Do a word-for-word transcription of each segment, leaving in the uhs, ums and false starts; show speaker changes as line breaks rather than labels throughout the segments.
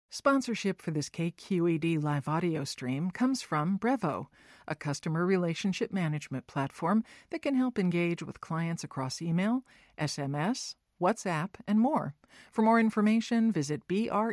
Sponsorship for this K Q E D live audio stream comes from Brevo, a customer relationship management platform that can help engage with clients across email, S M S, WhatsApp, and more. For more information, visit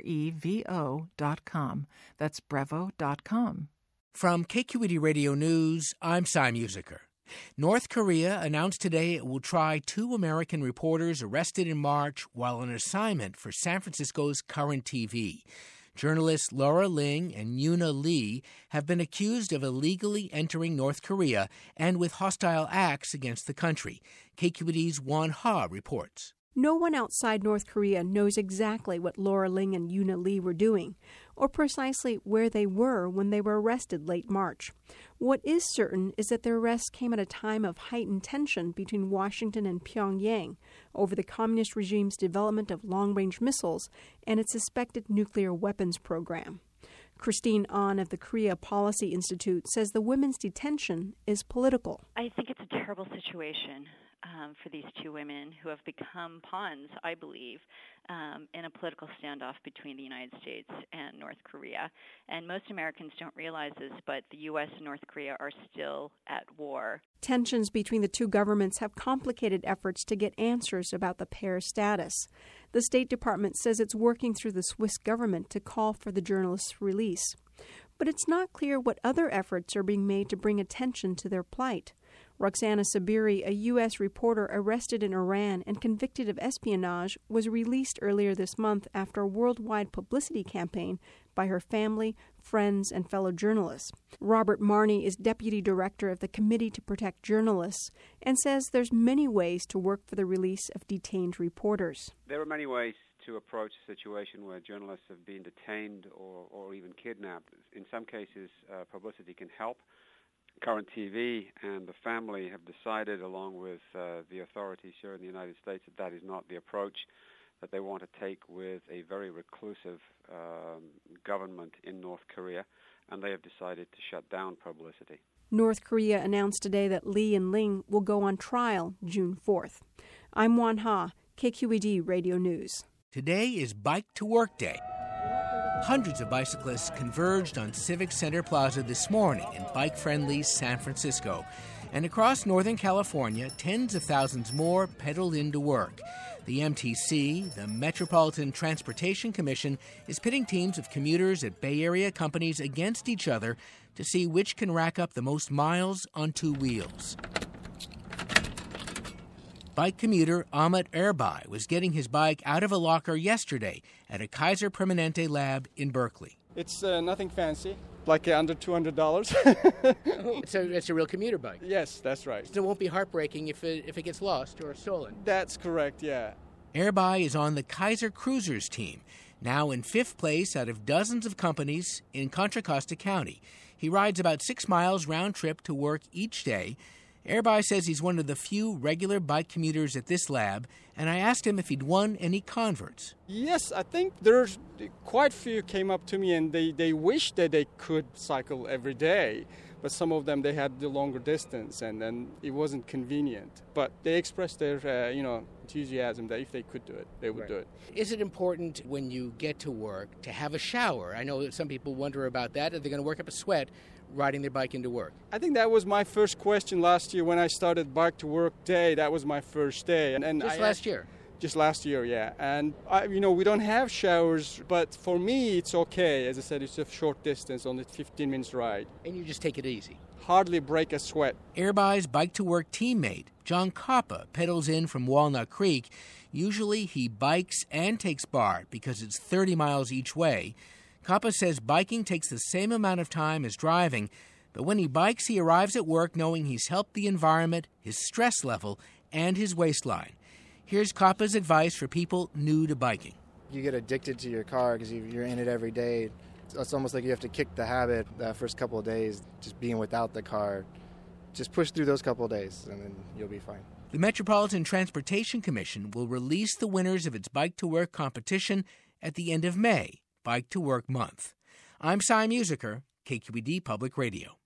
brevo dot com. That's brevo dot com.
From K Q E D Radio News, I'm Cy Musiker. North Korea announced today it will try two American reporters arrested in March while on assignment for San Francisco's Current T V. Journalists Laura Ling and Yuna Lee have been accused of illegally entering North Korea and with hostile acts against the country. K Q E D's Won Ha reports.
No one outside North Korea knows exactly what Laura Ling and Yuna Lee were doing, or precisely where they were when they were arrested late March. What is certain is that their arrests came at a time of heightened tension between Washington and Pyongyang over the communist regime's development of long-range missiles and its suspected nuclear weapons program. Christine Ahn of the Korea Policy Institute says the women's detention is political.
I think it's a terrible situation um, for these two women who have become pawns, I believe, um, in a political standoff between the United States and North Korea. And most Americans don't realize this, but the U S and North Korea are still at war.
Tensions between the two governments have complicated efforts to get answers about the pair's status. The State Department says it's working through the Swiss government to call for the journalists' release. But it's not clear what other efforts are being made to bring attention to their plight. Roxana Sabiri, a U S reporter arrested in Iran and convicted of espionage, was released earlier this month after a worldwide publicity campaign by her family, friends, and fellow journalists. Robert Marney is deputy director of the Committee to Protect Journalists and says there's many ways to work for the release of detained reporters.
There are many ways to approach a situation where journalists have been detained or, or even kidnapped. In some cases, uh, publicity can help. Current T V and the family have decided, along with uh, the authorities here in the United States, that that is not the approach that they want to take with a very reclusive um, government in North Korea, and they have decided to shut down publicity.
North Korea announced today that Lee and Ling will go on trial June fourth. I'm Won Ha, K Q E D Radio News.
Today is Bike to Work Day. Hundreds of bicyclists converged on Civic Center Plaza this morning in bike-friendly San Francisco. And across Northern California, tens of thousands more pedaled into work. The M T C, the Metropolitan Transportation Commission, is pitting teams of commuters at Bay Area companies against each other to see which can rack up the most miles on two wheels. Bike commuter Ahmet Erbay was getting his bike out of a locker yesterday at a Kaiser Permanente lab in Berkeley.
It's uh, nothing fancy, like uh, under two hundred dollars.
it's, a, it's a real commuter bike.
Yes, that's right.
So it won't be heartbreaking if it, if it gets lost or stolen.
That's correct, yeah.
Erbay is on the Kaiser Cruisers team, now in fifth place out of dozens of companies in Contra Costa County. He rides about six miles round trip to work each day. Erbay says he's one of the few regular bike commuters at this lab, and I asked him if he'd won any converts.
Yes, I think there's quite a few came up to me and they, they wish that they could cycle every day, but some of them, they had the longer distance and then it wasn't convenient. But they expressed their, uh, you know, enthusiasm that if they could do it, they would
right.
do it.
Is it important when you get to work to have a shower? I know that some people wonder about that. Are they going to work up a sweat riding their bike into work?
I think that was my first question last year when I started Bike to Work Day. That was my first day. And, and
Just
I,
last year?
Just last year, yeah. And, I, you know, we don't have showers, but for me, it's okay. As I said, it's a short distance, only fifteen minutes ride.
And you just take it easy?
Hardly break a sweat.
Erbay's Bike to Work teammate, John Coppa, pedals in from Walnut Creek. Usually he bikes and takes BART because it's thirty miles each way. Coppa says biking takes the same amount of time as driving, but when he bikes, he arrives at work knowing he's helped the environment, his stress level, and his waistline. Here's Coppa's advice for people new to biking.
You get addicted to your car because you're in it every day. It's almost like you have to kick the habit that first couple of days, just being without the car. Just push through those couple of days, and then you'll be fine.
The Metropolitan Transportation Commission will release the winners of its Bike to Work competition at the end of May, Bike to Work Month. I'm Cy Musiker, K Q E D Public Radio.